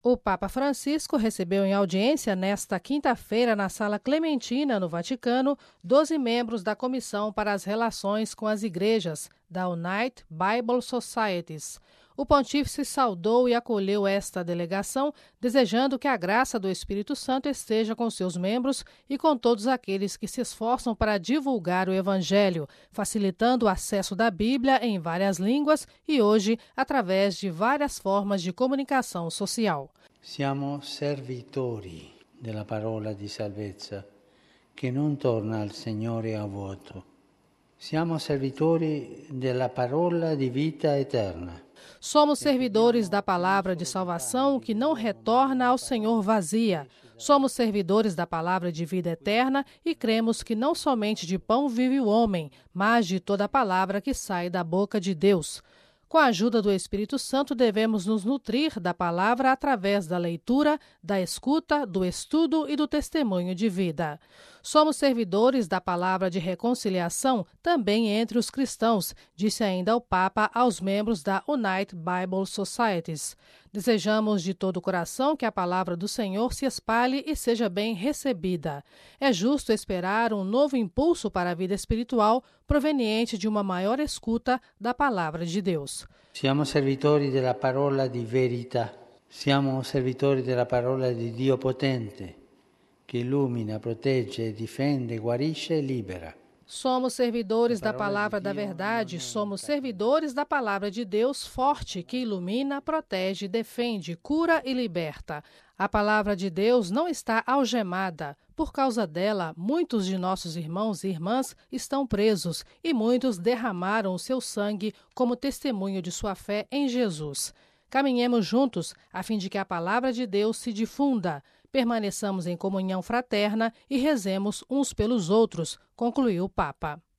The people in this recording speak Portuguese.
O Papa Francisco recebeu em audiência nesta quinta-feira na Sala Clementina, no Vaticano, 12 membros da Comissão para as Relações com as Igrejas, da United Bible Societies. O pontífice saudou e acolheu esta delegação, desejando que a graça do Espírito Santo esteja com seus membros e com todos aqueles que se esforçam para divulgar o Evangelho, facilitando o acesso da Bíblia em várias línguas e hoje através de várias formas de comunicação social. Siamo servitori della parola di salvezza che non torna al Signore a vuoto. Siamo servitori della parola di vita eterna. Somos servidores da palavra de salvação que não retorna ao Senhor vazia. Somos servidores da palavra de vida eterna e cremos que não somente de pão vive o homem, mas de toda a palavra que sai da boca de Deus. Com a ajuda do Espírito Santo, devemos nos nutrir da palavra através da leitura, da escuta, do estudo e do testemunho de vida. Somos servidores da palavra de reconciliação também entre os cristãos, disse ainda o Papa aos membros da United Bible Societies. Desejamos de todo o coração que a palavra do Senhor se espalhe e seja bem recebida. É justo esperar um novo impulso para a vida espiritual proveniente de uma maior escuta da palavra de Deus. Siamo servitori della parola di verità. Siamo servitori della parola di Dio potente, que ilumina, protegge, difende, guarisce e libera. Somos servidores da palavra da verdade, somos servidores da palavra de Deus forte, que ilumina, protege, defende, cura e liberta. A palavra de Deus não está algemada. Por causa dela, muitos de nossos irmãos e irmãs estão presos e muitos derramaram o seu sangue como testemunho de sua fé em Jesus. Caminhemos juntos a fim de que a palavra de Deus se difunda. Permaneçamos em comunhão fraterna e rezemos uns pelos outros, concluiu o Papa.